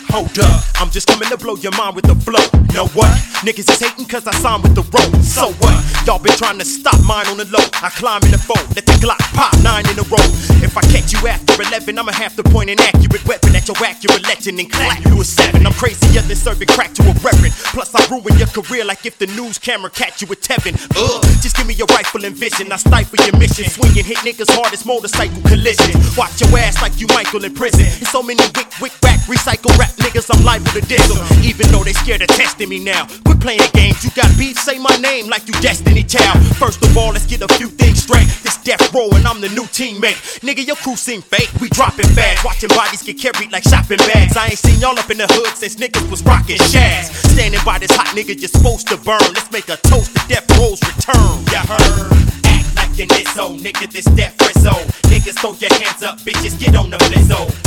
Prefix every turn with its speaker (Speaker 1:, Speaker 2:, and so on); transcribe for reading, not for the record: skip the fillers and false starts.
Speaker 1: Hold up, I'm just coming to blow your mind with the flow. Know what? Niggas is hating cause I signed with the road. So what? Y'all been trying to stop mine on the low. I climb in the fold, let the Glock pop 9 in a row. If I catch you after 11, I'ma have to point an accurate weapon at your accurate legend and clap you a 7. I'm crazier than serving crack to a reverend. Plus I ruin your career like if the news camera catch you with Tevin. Just give me your rifle and vision, I stifle your mission. Swing and hit niggas hard as motorcycle collision. Watch your ass like you Michael in prison. And so many wick, back, recycle rap niggas, I'm liable to diss them. Even though they scared of testing me now. Quit playing games, you got beef, say my name like you Destiny Child. First of all, let's get a few things straight. This death row and I'm the new teammate. Nigga, your crew seem fake, we dropping fast. Watching bodies get carried like shopping bags. I ain't seen y'all up in the hood since niggas was rocking shads. Standing by this hot nigga, you're supposed to burn. Let's make a toast to death row's return. Ya heard? Act like an Izzo, nigga, this death Rizzo. Niggas throw your hands up, bitches, get on the blizzo.